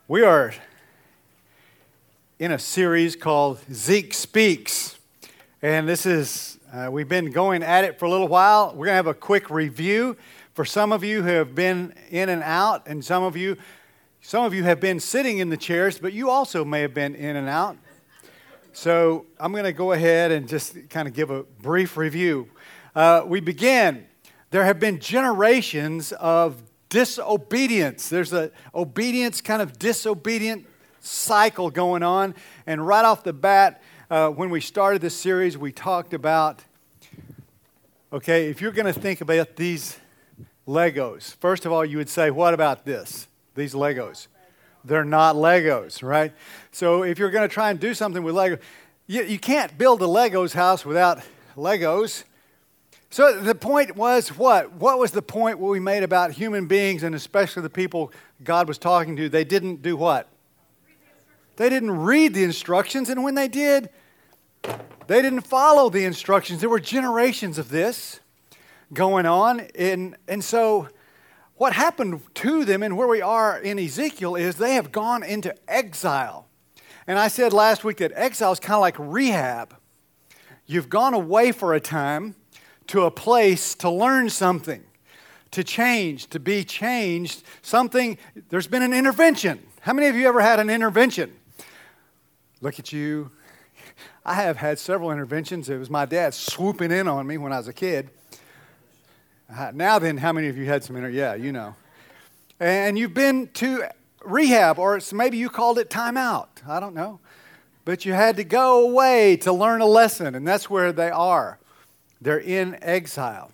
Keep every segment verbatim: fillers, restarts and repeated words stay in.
We are in a series called Zeke Speaks, and this is, uh, we've been going at it for a little while. We're going to have a quick review for some of you who have been in and out, and some of you, some of you have been sitting in the chairs, but you also may have been in and out. So I'm going to go ahead and just kind of give a brief review. Uh, we begin. There have been generations of disobedience. There's a obedience, kind of disobedient cycle going on. And right off the bat, uh, when we started this series, we talked about, okay, if you're going to think about these Legos, first of all, you would say, what about this? These Legos. They're not Legos, right? So if you're going to try and do something with Legos, you, you can't build a Legos house without Legos. So the point was what? What was the point what we made about human beings, and especially the people God was talking to? They didn't do what? They didn't read the instructions, and when they did, they didn't follow the instructions. There were generations of this going on, and, and so what happened to them and where we are in Ezekiel is they have gone into exile. And I said last week that exile is kind of like rehab. You've gone away for a time to a place to learn something, to change, to be changed, something, there's been an intervention. How many of you ever had an intervention? Look at you. I have had several interventions. It was my dad swooping in on me when I was a kid. Uh, now then, how many of you had some inter? Yeah, you know. And you've been to rehab, or it's, maybe you called it timeout. I don't know. But you had to go away to learn a lesson, and that's where they are. They're in exile.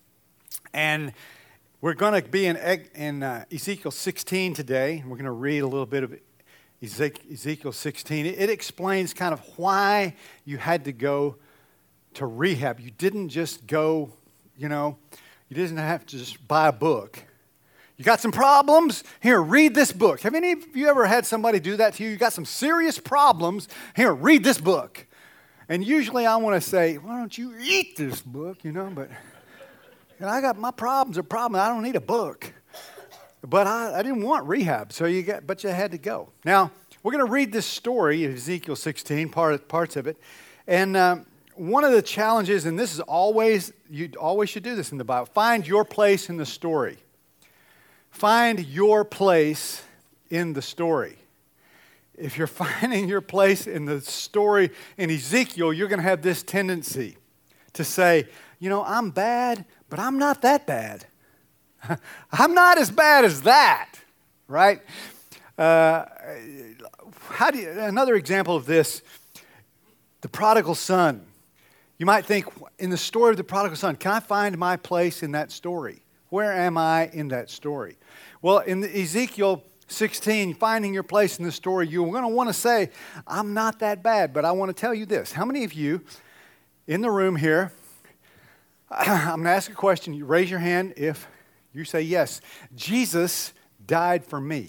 And we're going to be in, in uh, Ezekiel sixteen today. We're going to read a little bit of Ezekiel sixteen. It, it explains kind of why you had to go to rehab. You didn't just go, you know, you didn't have to just buy a book. You got some problems? Here, read this book. Have any of you ever had somebody do that to you? You got some serious problems? Here, read this book. And usually I want to say, why don't you eat this book, you know, but you know, I got my problems are problems. I don't need a book. But I, I didn't want rehab, so you got, but you had to go. Now, we're going to read this story of Ezekiel sixteen, part, parts of it. And um, one of the challenges, and this is always, you always should do this in the Bible, find your place in the story. Find your place in the story. If you're finding your place in the story in Ezekiel, you're going to have this tendency to say, you know, I'm bad, but I'm not that bad. I'm not as bad as that, right? Uh, how do you, another example of this, the prodigal son. You might think, in the story of the prodigal son, can I find my place in that story? Where am I in that story? Well, in Ezekiel sixteen, finding your place in the story, you're going to want to say, I'm not that bad, but I want to tell you this. How many of you in the room here, I'm going to ask a question. You raise your hand if you say yes. Jesus died for me.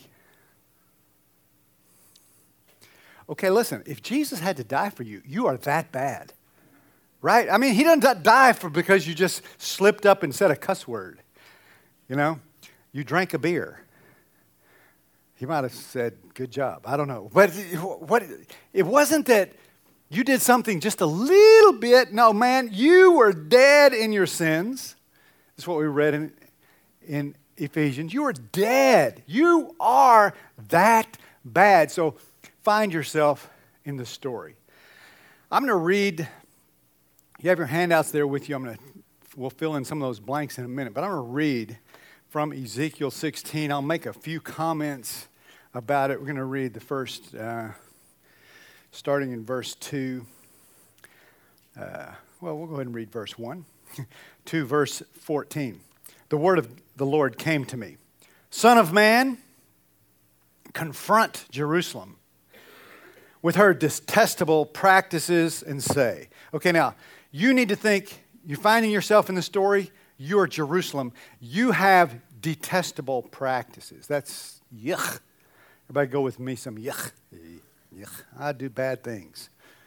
Okay, listen, if Jesus had to die for you, you are that bad, right? I mean, he doesn't die for because you just slipped up and said a cuss word. You know, you drank a beer. He might have said, good job. I don't know. But what? It wasn't that you did something just a little bit. No, man, you were dead in your sins. That's what we read in, in Ephesians. You were dead. You are that bad. So find yourself in the story. I'm going to read. You have your handouts there with you. I'm going to, we'll fill in some of those blanks in a minute. But I'm going to read from Ezekiel sixteen. I'll make a few comments about it. We're going to read the first, uh, starting in verse two. Uh, well, we'll go ahead and read verse one to verse fourteen. The word of the Lord came to me. Son of man, confront Jerusalem with her detestable practices and say. Okay, now, you need to think, you're finding yourself in the story, you're Jerusalem. You have detestable practices. That's yuck. Everybody go with me, some yuck. Yuck. I do bad things.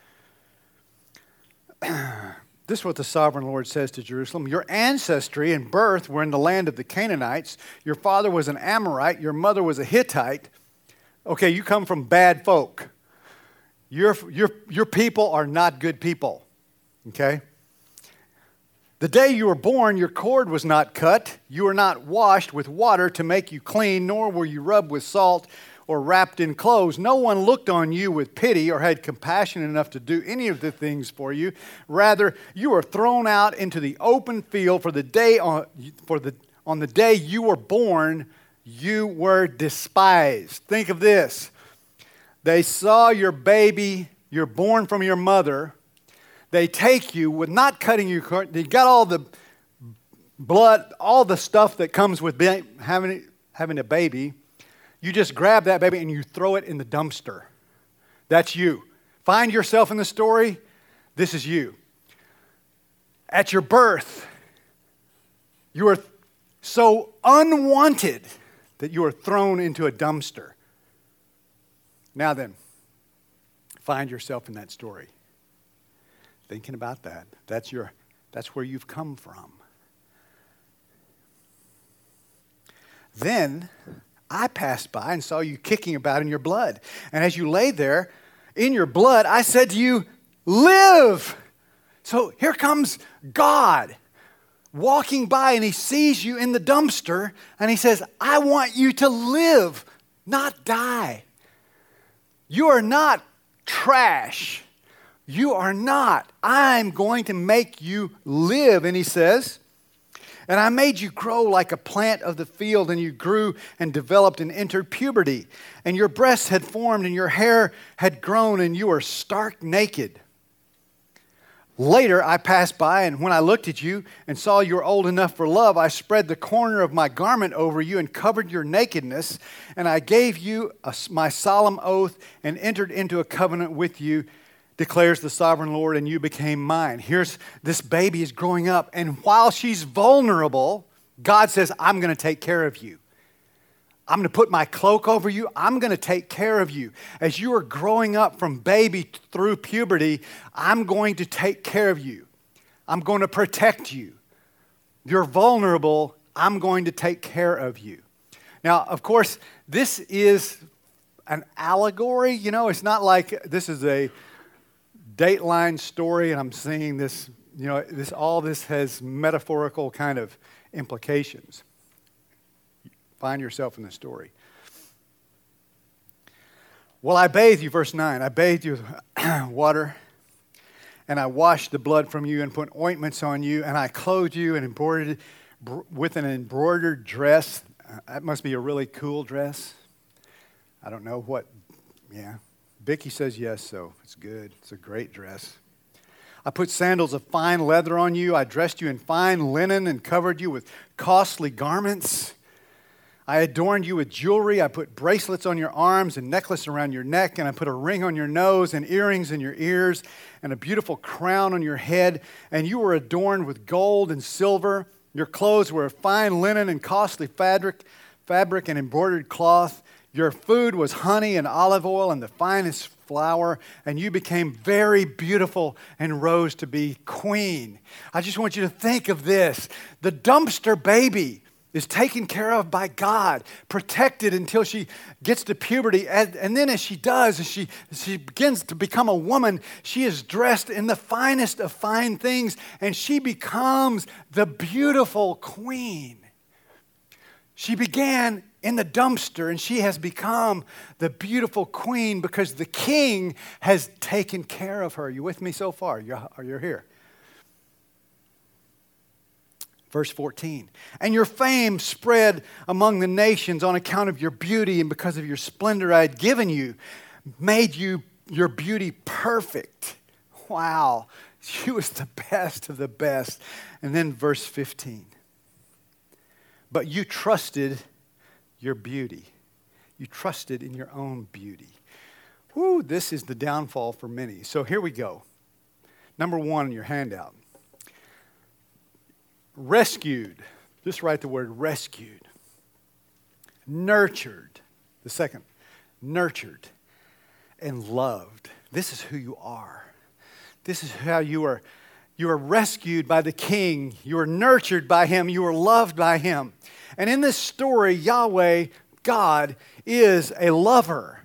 This is what the sovereign Lord says to Jerusalem. Your ancestry and birth were in the land of the Canaanites. Your father was an Amorite. Your mother was a Hittite. Okay, you come from bad folk. Your, your, your people are not good people, okay? The day you were born, your cord was not cut. You were not washed with water to make you clean, nor were you rubbed with salt or wrapped in clothes. No one looked on you with pity or had compassion enough to do any of the things for you. Rather, you were thrown out into the open field for the day on, for the, on the day you were born, you were despised. Think of this. They saw your baby, you're born from your mother. They take you with not cutting you. They got all the blood, all the stuff that comes with being, having, having a baby. You just grab that baby and you throw it in the dumpster. That's you. Find yourself in the story. This is you. At your birth, you are so unwanted that you are thrown into a dumpster. Now then, find yourself in that story. Thinking about that. That's your that's where you've come from. Then I passed by and saw you kicking about in your blood. And as you lay there in your blood, I said to you, live. So here comes God walking by, and he sees you in the dumpster, and he says, I want you to live, not die. You are not trash. You are not. I'm going to make you live. And he says, and I made you grow like a plant of the field, and you grew and developed and entered puberty. And your breasts had formed, and your hair had grown, and you were stark naked. Later I passed by, and when I looked at you and saw you were old enough for love, I spread the corner of my garment over you and covered your nakedness. And I gave you a, my solemn oath and entered into a covenant with you, declares the sovereign Lord, and you became mine. Here's this baby is growing up, and while she's vulnerable, God says, I'm going to take care of you. I'm going to put my cloak over you. I'm going to take care of you. As you are growing up from baby through puberty, I'm going to take care of you. I'm going to protect you. You're vulnerable. I'm going to take care of you. Now, of course, this is an allegory. You know, it's not like this is a Dateline story and I'm seeing this, you know, this all this has metaphorical kind of implications. Find yourself in the story. Well, I bathed you, verse nine. I bathed you with water, and I washed the blood from you and put ointments on you, and I clothed you and embroidered with an embroidered dress. Uh, that must be a really cool dress. I don't know what, yeah. Vicky says yes, so it's good. It's a great dress. I put sandals of fine leather on you. I dressed you in fine linen and covered you with costly garments. I adorned you with jewelry. I put bracelets on your arms and necklace around your neck, and I put a ring on your nose and earrings in your ears and a beautiful crown on your head. And you were adorned with gold and silver. Your clothes were of fine linen and costly fabric, fabric and embroidered cloth. Your food was honey and olive oil and the finest flour, and you became very beautiful and rose to be queen. I just want you to think of this. The dumpster baby is taken care of by God, protected until she gets to puberty. And, and then as she does, as she, as she begins to become a woman, she is dressed in the finest of fine things, and she becomes the beautiful queen. She began in the dumpster, and she has become the beautiful queen because the king has taken care of her. You with me so far? You're, you're here. Verse fourteen, and your fame spread among the nations on account of your beauty, and because of your splendor I had given you, made you your beauty perfect. Wow, she was the best of the best. And then verse fifteen, but you trusted your beauty. You trusted in your own beauty. Whoo, this is the downfall for many. So here we go. Number one in your handout. Rescued. Just write the word rescued. Nurtured. The second, nurtured and loved. This is who you are. This is how you are. You are rescued by the king. You are nurtured by him. You are loved by him. And in this story, Yahweh, God, is a lover.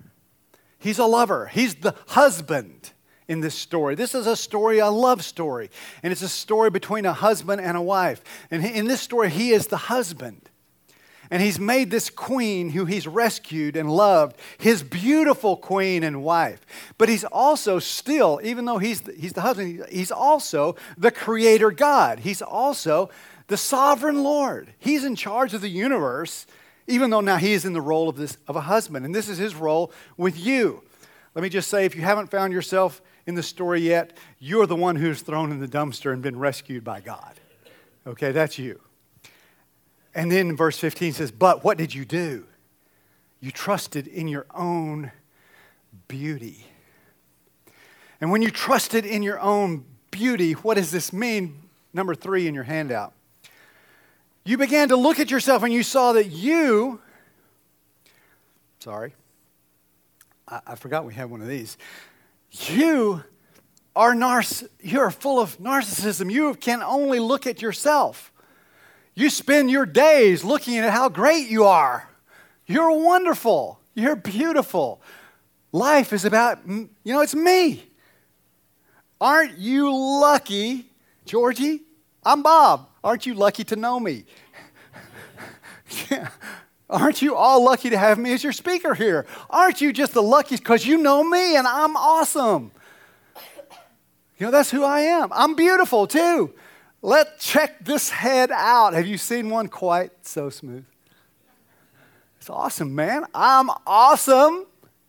He's a lover. He's the husband in this story. This is a story, a love story. And it's a story between a husband and a wife. And in this story, he is the husband. And he's made this queen who he's rescued and loved, his beautiful queen and wife. But he's also still, even though he's the, he's the husband, he's also the creator God. He's also the sovereign Lord. He's in charge of the universe, even though now he is in the role of this of a husband. And this is his role with you. Let me just say, if you haven't found yourself in the story yet, you're the one who's thrown in the dumpster and been rescued by God. Okay, that's you. And then verse fifteen says, but what did you do? You trusted in your own beauty. And when you trusted in your own beauty, what does this mean? Number three in your handout. You began to look at yourself and you saw that you, sorry, I, I forgot we had one of these. You are narciss- you're full of narcissism. You can only look at yourself. You spend your days looking at how great you are. You're wonderful. You're beautiful. Life is about, you know, it's me. Aren't you lucky, Georgie? I'm Bob. Aren't you lucky to know me? Yeah. Aren't you all lucky to have me as your speaker here? Aren't you just the luckiest because you know me and I'm awesome? You know, that's who I am. I'm beautiful too. Let's check this head out. Have you seen one quite so smooth? It's awesome, man. I'm awesome.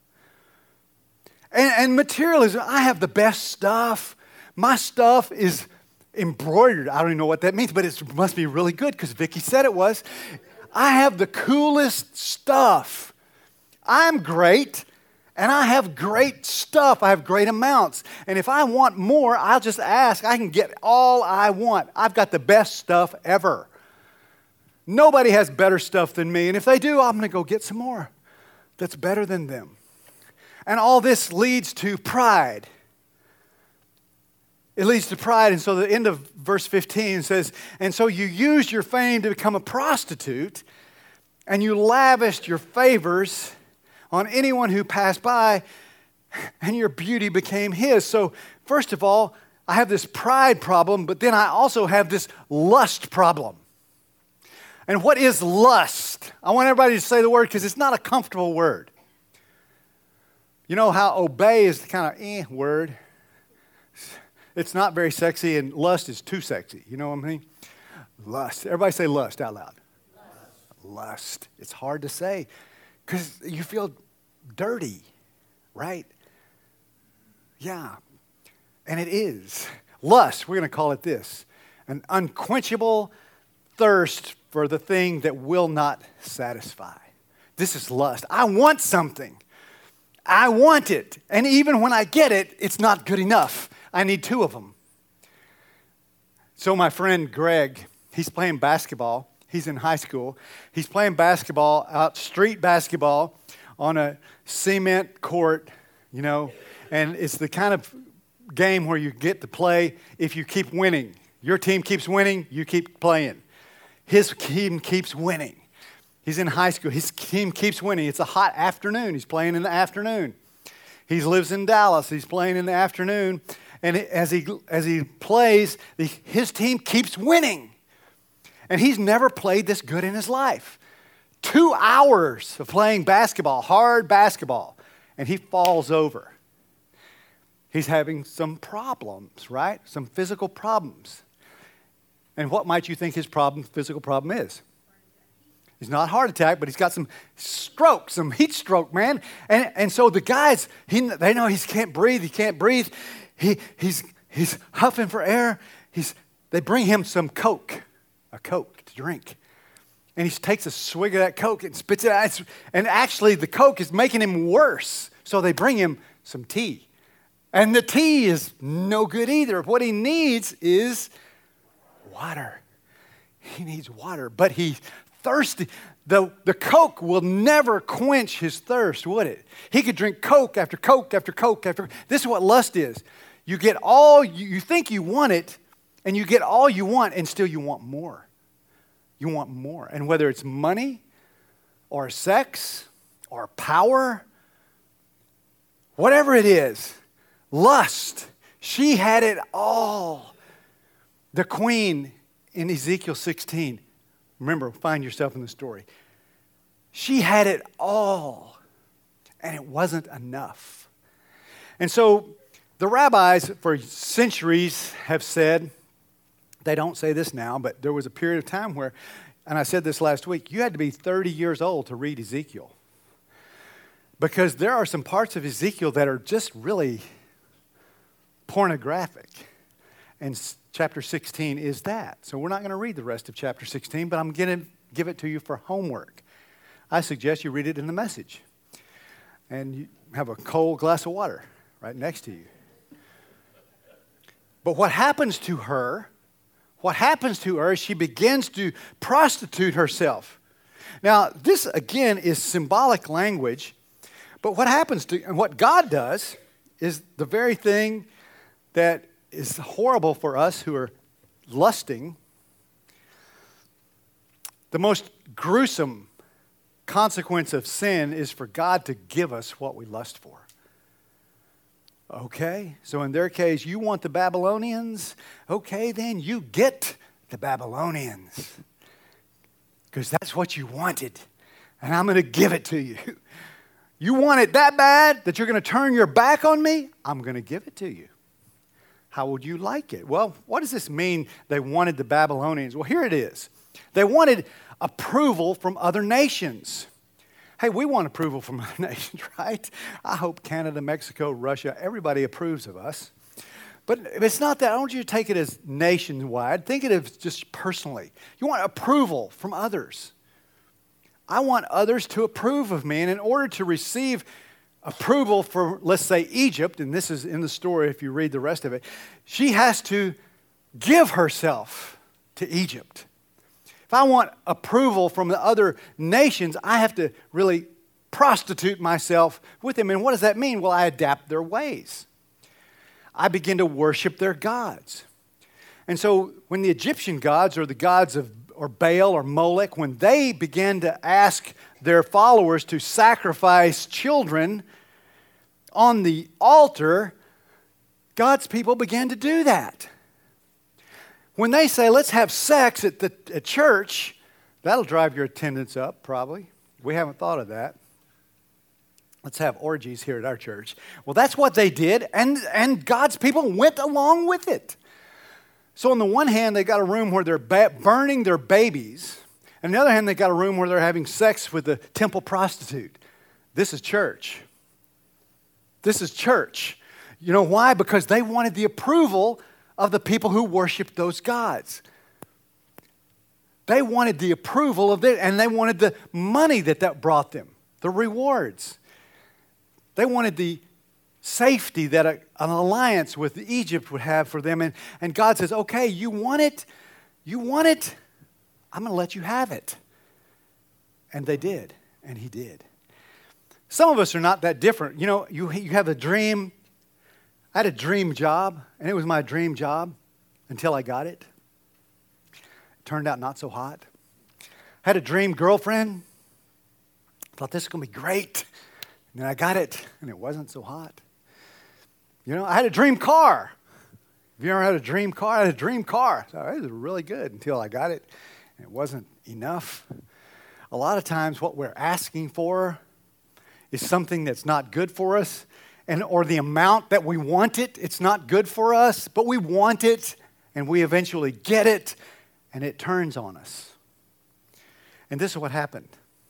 And, and materialism, I have the best stuff. My stuff is embroidered. I don't even know what that means, but it must be really good because Vicki said it was. I have the coolest stuff. I'm great. And I have great stuff. I have great amounts. And if I want more, I'll just ask. I can get all I want. I've got the best stuff ever. Nobody has better stuff than me. And if they do, I'm going to go get some more that's better than them. And all this leads to pride. It leads to pride. And so the end of verse fifteen says, and so you used your fame to become a prostitute, and you lavished your favors on anyone who passed by, and your beauty became his. So first of all, I have this pride problem, but then I also have this lust problem. And what is lust? I want everybody to say the word because it's not a comfortable word. You know how obey is the kind of eh word? It's not very sexy, and lust is too sexy. You know what I mean? Lust. Everybody say lust out loud. Lust. Lust. It's hard to say because you feel dirty, right? Yeah. And it is. Lust, we're going to call it this. An unquenchable thirst for the thing that will not satisfy. This is lust. I want something. I want it. And even when I get it, it's not good enough. I need two of them. So my friend Greg, he's playing basketball. He's in high school. He's playing basketball, out street basketball on a cement court, you know, and it's the kind of game where you get to play if you keep winning. Your team keeps winning, you keep playing. His team keeps winning. He's in high school. His team keeps winning. It's a hot afternoon. He's playing in the afternoon. He lives in Dallas. He's playing in the afternoon. And as he as he plays, the, his team keeps winning. And he's never played this good in his life. Two hours of playing basketball, hard basketball, and he falls over. He's having some problems, right? Some physical problems. And what might you think his problem, physical problem is? He's not heart attack, but he's got some stroke, some heat stroke, man. And, and so the guys, he, they know he can't breathe. He can't breathe. He, he's, he's huffing for air. He's, they bring him some Coke, a Coke to drink. And he takes a swig of that Coke and spits it out. And actually, the Coke is making him worse. So they bring him some tea. And the tea is no good either. What he needs is water. He needs water. But he's thirsty. The, the Coke will never quench his thirst, would it? He could drink Coke after Coke after Coke after. This is what lust is. You get all, you, you think you want it, and you get all you want, and still you want more. You want more. And whether it's money or sex or power, whatever it is, lust. She had it all. The queen in Ezekiel sixteen, remember, find yourself in the story. She had it all, and it wasn't enough. And so the rabbis for centuries have said, they don't say this now, but there was a period of time where, and I said this last week, you had to be thirty years old to read Ezekiel. Because there are some parts of Ezekiel that are just really pornographic. And chapter sixteen is that. So we're not going to read the rest of chapter sixteen, but I'm going to give it to you for homework. I suggest you read it in the Message. And you have a cold glass of water right next to you. But what happens to her, what happens to her is she begins to prostitute herself. Now, this again is symbolic language, but what happens to, and what God does is the very thing that is horrible for us who are lusting. The most gruesome consequence of sin is for God to give us what we lust for. Okay, so in their case, you want the Babylonians? Okay, then you get the Babylonians. Because that's what you wanted, and I'm going to give it to you. You want it that bad that you're going to turn your back on me? I'm going to give it to you. How would you like it? Well, what does this mean they wanted the Babylonians? Well, here it is. They wanted approval from other nations. Hey, we want approval from other nations, right? I hope Canada, Mexico, Russia, everybody approves of us. But it's not that. I want you to take it as nationwide. Think of it as just personally. You want approval from others. I want others to approve of me. And in order to receive approval for, let's say, Egypt, and this is in the story if you read the rest of it, she has to give herself to Egypt. If I want approval from the other nations, I have to really prostitute myself with them. And what does that mean? Well, I adapt their ways. I begin to worship their gods. And so when the Egyptian gods or the gods of or Baal or Molech, when they began to ask their followers to sacrifice children on the altar, God's people began to do that. When they say, let's have sex at the at church, that'll drive your attendance up, probably. We haven't thought of that. Let's have orgies here at our church. Well, that's what they did, and, and God's people went along with it. So on the one hand, they got a room where they're ba- burning their babies. And on the other hand, they got a room where they're having sex with the temple prostitute. This is church. This is church. You know why? Because they wanted the approval of the people who worshiped those gods. They wanted the approval of it, and they wanted the money that that brought them, the rewards. They wanted the safety that a, an alliance with Egypt would have for them. And, and God says, okay, you want it? You want it? I'm going to let you have it. And they did, and he did. Some of us are not that different. You know, you, you have a dream. I had a dream job, and it was my dream job until I got it. It turned out not so hot. I had a dream girlfriend. Thought this is going to be great. And then I got it, and it wasn't so hot. You know, I had a dream car. Have you ever had a dream car? I had a dream car. So it was really good until I got it, and it wasn't enough. A lot of times what we're asking for is something that's not good for us, and or the amount that we want it, it's not good for us, but we want it, and we eventually get it, and it turns on us. And this is what happened.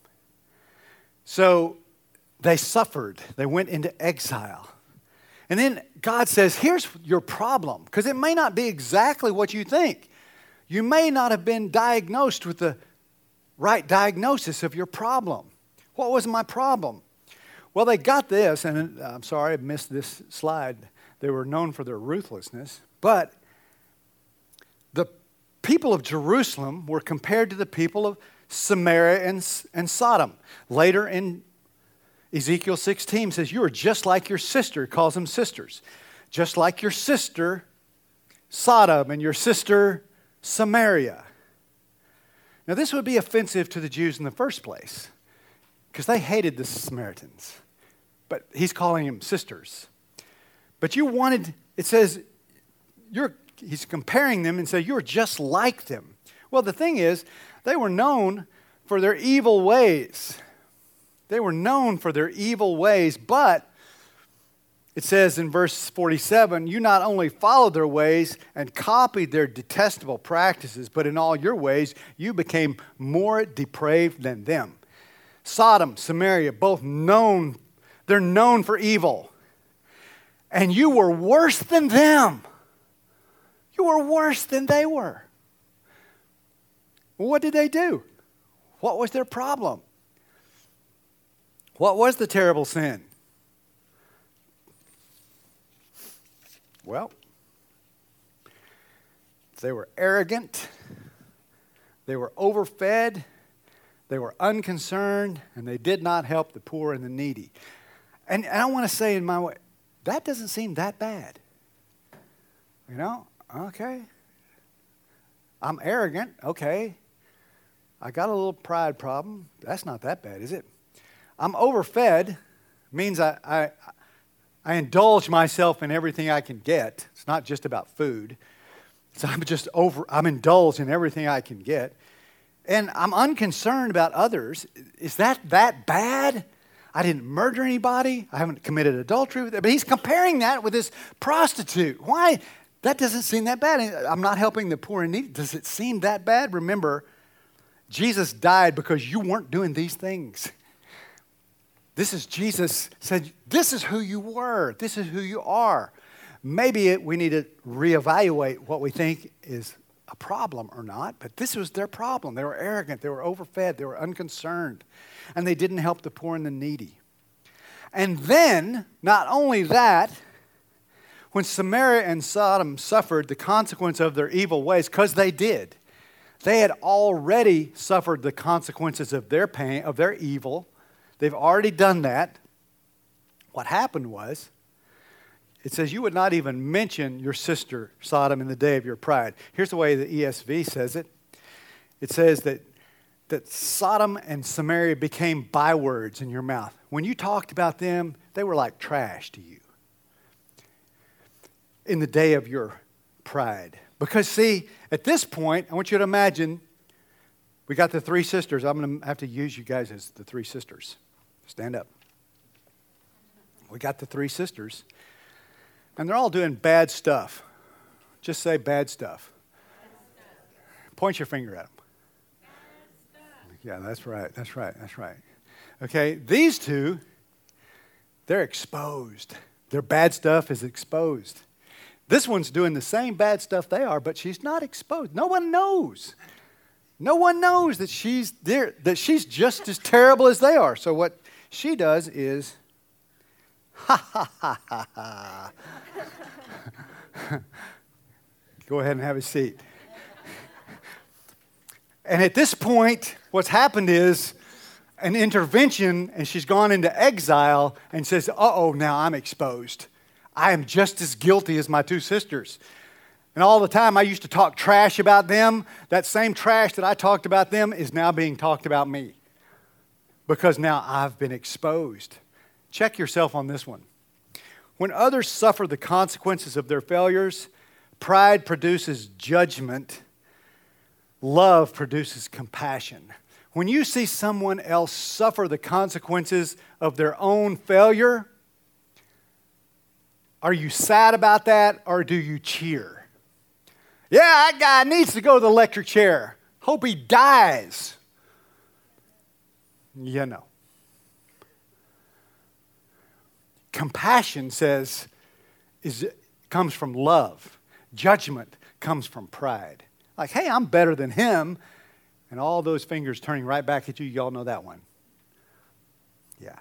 So they suffered. They went into exile. And then God says, here's your problem, because it may not be exactly what you think. You may not have been diagnosed with the right diagnosis of your problem. What was my problem? Well, they got this, and I'm sorry I missed this slide. They were known for their ruthlessness, but the people of Jerusalem were compared to the people of Samaria and, and Sodom. Later in Ezekiel sixteen says, you are just like your sister, calls them sisters. Just like your sister, Sodom, and your sister, Samaria. Now this would be offensive to the Jews in the first place, because they hated the Samaritans. but he's calling them sisters. But you wanted, it says, you're, he's comparing them and say, you're just like them. Well, the thing is, they were known for their evil ways. They were known for their evil ways, but it says in verse forty-seven, you not only followed their ways and copied their detestable practices, but in all your ways you became more depraved than them. Sodom, Samaria, both known, they're known for evil. And you were worse than them. You were worse than they were. Well, what did they do? What was their problem? What was the terrible sin? Well, they were arrogant, they were overfed, they were unconcerned, and they did not help the poor and the needy. And, and I want to say in my way, that doesn't seem that bad. You know, okay. I'm arrogant, okay. I got a little pride problem. That's not that bad, is it? I'm overfed, means I, I, I indulge myself in everything I can get. It's not just about food. So I'm just over, I'm indulged in everything I can get. And I'm unconcerned about others. Is that that bad? I didn't murder anybody. I haven't committed adultery with it. But he's comparing that with this prostitute. Why? That doesn't seem that bad. I'm not helping the poor and needy. Does it seem that bad? Remember, Jesus died because you weren't doing these things. This is Jesus said, this is who you were. This is who you are. Maybe it, we need to reevaluate what we think is a problem or not, but this was their problem. They were arrogant. They were overfed. They were unconcerned. And they didn't help the poor and the needy. And then, not only that, when Samaria and Sodom suffered the consequence of their evil ways, because they did, they had already suffered the consequences of their pain, of their evil. They've already done that. What happened was, it says you would not even mention your sister Sodom in the day of your pride. Here's the way the E S V says it. It says that, that Sodom and Samaria became bywords in your mouth. When you talked about them, they were like trash to you in the day of your pride. Because see, at this point, I want you to imagine, we got the three sisters. I'm going to have to use you guys as the three sisters. Stand up. We got the three sisters. And they're all doing bad stuff. Just say bad stuff. Bad stuff. Point your finger at them. Bad stuff. Yeah, that's right. That's right. That's right. Okay, these two, they're exposed. Their bad stuff is exposed. This one's doing the same bad stuff they are, but she's not exposed. No one knows. No one knows that she's there, that she's just as terrible as they are. So what she does is, ha ha ha ha ha. Go ahead and have a seat. And at this point, what's happened is an intervention, and she's gone into exile and says, uh-oh, now I'm exposed. I am just as guilty as my two sisters. And all the time I used to talk trash about them, that same trash that I talked about them is now being talked about me. Because now I've been exposed. Check yourself on this one. When others suffer the consequences of their failures, pride produces judgment. Love produces compassion. When you see someone else suffer the consequences of their own failure, are you sad about that or do you cheer? Yeah, that guy needs to go to the electric chair. Hope he dies. You know. Compassion says is comes from love. Judgment comes from pride. Like, hey, I'm better than him. And all those fingers turning right back at you. Y'all know that one. Yeah.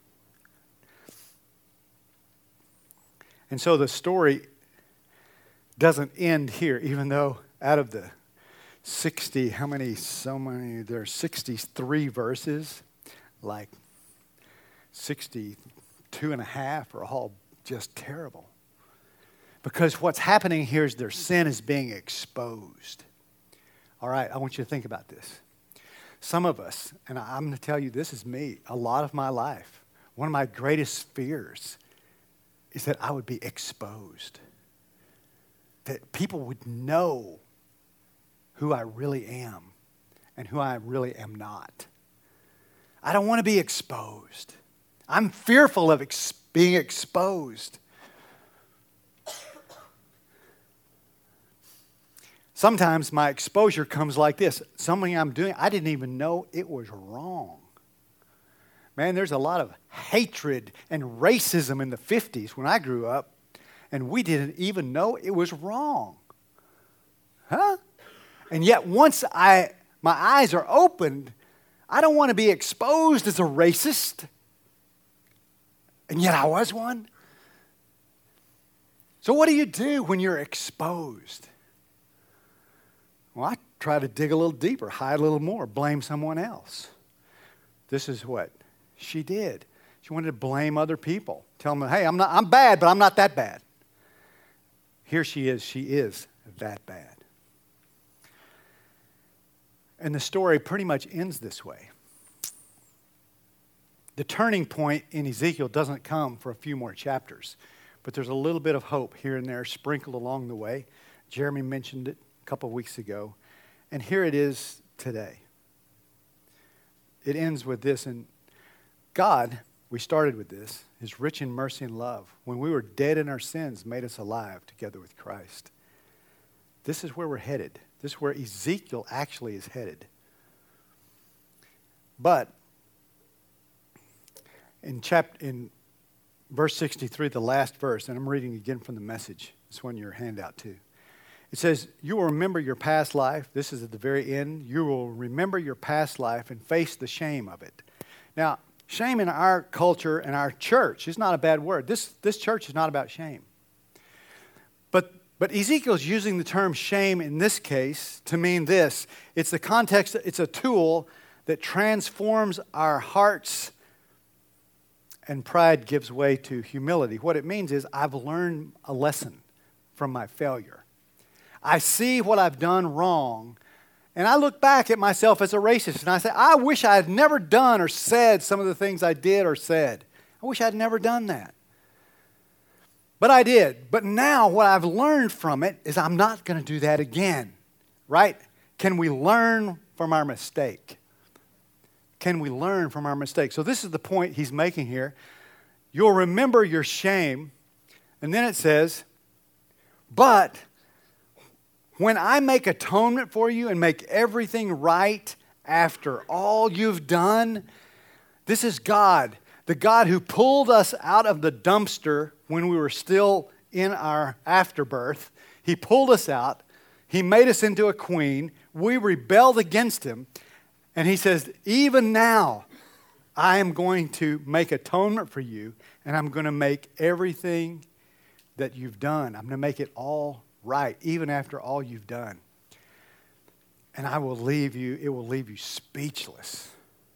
And so the story doesn't end here, even though out of the sixty, how many, so many, there are sixty-three verses, like sixty-two and a half are all just terrible. Because what's happening here is their sin is being exposed. All right, I want you to think about this. Some of us, and I'm going to tell you this is me, a lot of my life, one of my greatest fears is that I would be exposed. That people would know who I really am and who I really am not. I don't want to be exposed. I'm fearful of ex- being exposed. Sometimes my exposure comes like this. Something I'm doing, I didn't even know it was wrong. Man, there's a lot of hatred and racism in the fifties when I grew up, and we didn't even know it was wrong. Huh? And yet once I my eyes are opened, I don't want to be exposed as a racist. And yet I was one. So what do you do when you're exposed? Well, I try to dig a little deeper, hide a little more, blame someone else. This is what she did. She wanted to blame other people. Tell them, hey, I'm not I'm bad, but I'm not that bad. Here she is, she is that bad. And the story pretty much ends this way. The turning point in Ezekiel doesn't come for a few more chapters, but there's a little bit of hope here and there sprinkled along the way. Jeremy mentioned it a couple of weeks ago, and here it is today. It ends with this, and God, we started with this, is rich in mercy and love. When we were dead in our sins, made us alive together with Christ. This is where we're headed. This is where Ezekiel actually is headed. But in chapter in verse sixty-three, the last verse, and I'm reading again from the Message. It's on your handout too. It says, you will remember your past life. This is at the very end. You will remember your past life and face the shame of it. Now, shame in our culture and our church is not a bad word. This, this church is not about shame. But, but Ezekiel's using the term shame in this case to mean this. It's the context, it's a tool that transforms our hearts, and pride gives way to humility. What it means is I've learned a lesson from my failure. I see what I've done wrong, and I look back at myself as a racist, and I say, I wish I had never done or said some of the things I did or said. I wish I had never done that. But I did. But now what I've learned from it is I'm not going to do that again, right? Can we learn from our mistake? Can we learn from our mistake? So this is the point he's making here. You'll remember your shame, and then it says, but when I make atonement for you and make everything right after all you've done, this is God, the God who pulled us out of the dumpster when we were still in our afterbirth. He pulled us out. He made us into a queen. We rebelled against him. And he says, even now, I am going to make atonement for you, and I'm going to make everything that you've done, I'm going to make it all right, even after all you've done. And I will leave you, it will leave you speechless.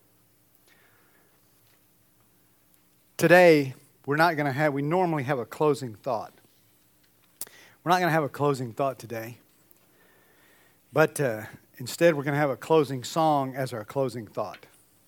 Today, we're not going to have, we normally have a closing thought. We're not going to have a closing thought today. But uh, instead, we're going to have a closing song as our closing thought.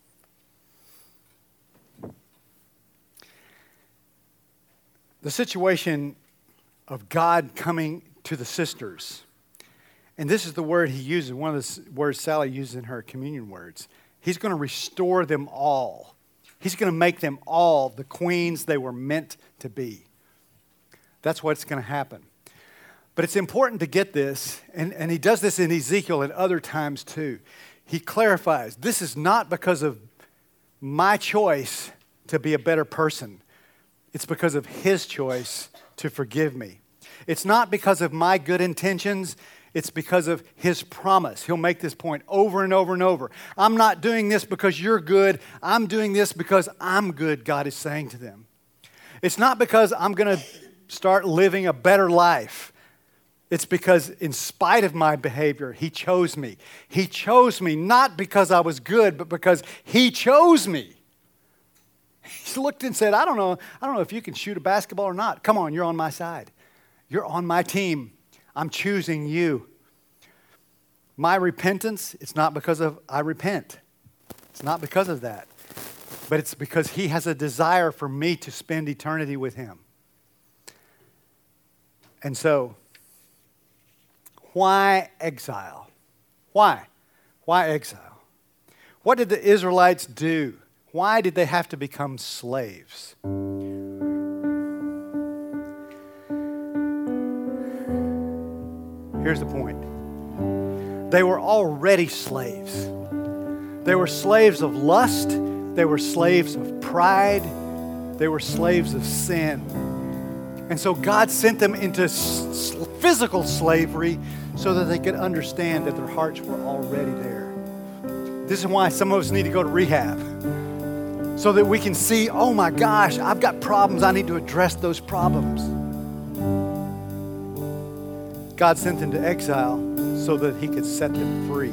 The situation of God coming to the sisters. And this is the word he uses, one of the words Sally uses in her communion words. He's going to restore them all. He's going to make them all the queens they were meant to be. That's what's going to happen. But it's important to get this, and, and he does this in Ezekiel and other times too. He clarifies, this is not because of my choice to be a better person. It's because of his choice to forgive me. It's not because of my good intentions. It's because of his promise. He'll make this point over and over and over. I'm not doing this because you're good. I'm doing this because I'm good, God is saying to them. It's not because I'm going to start living a better life. It's because in spite of my behavior, he chose me. He chose me not because I was good, but because he chose me. He looked and said, I don't know, I don't know if you can shoot a basketball or not. Come on, you're on my side. You're on my team. I'm choosing you. My repentance, it's not because of I repent. It's not because of that. but it's because he has a desire for me to spend eternity with him. And so, why exile? Why? Why exile? What did the Israelites do? Why did they have to become slaves? Here's the point. They were already slaves. They were slaves of lust. They were slaves of pride. They were slaves of sin. And so God sent them into s- physical slavery so that they could understand that their hearts were already there. This is why some of us need to go to rehab. So that we can see, oh my gosh, I've got problems. I need to address those problems. God sent them to exile so that he could set them free.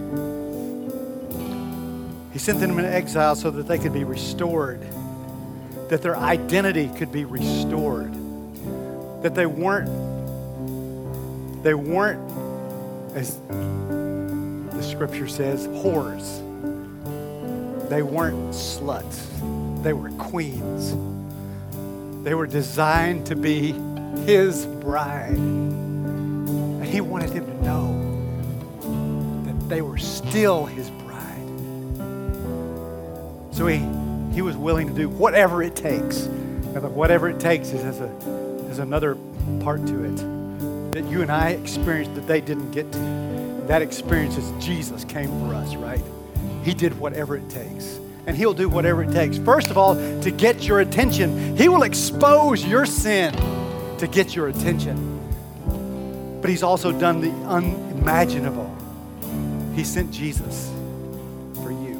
He sent them into exile so that they could be restored, that their identity could be restored, that they weren't, they weren't, as the scripture says, whores. They weren't sluts. They were queens. They were designed to be his bride. And he wanted them to know that they were still his bride. So he, he was willing to do whatever it takes. Now, the whatever it takes is as a, there's another part to it that you and I experienced that they didn't get to. That experience is Jesus came for us, right? He did whatever it takes. And he'll do whatever it takes. First of all, to get your attention. He will expose your sin to get your attention. But he's also done the unimaginable. He sent Jesus for you.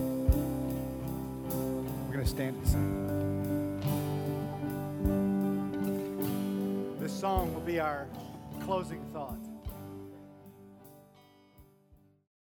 We're going to stand and sing. This song will be our closing thought.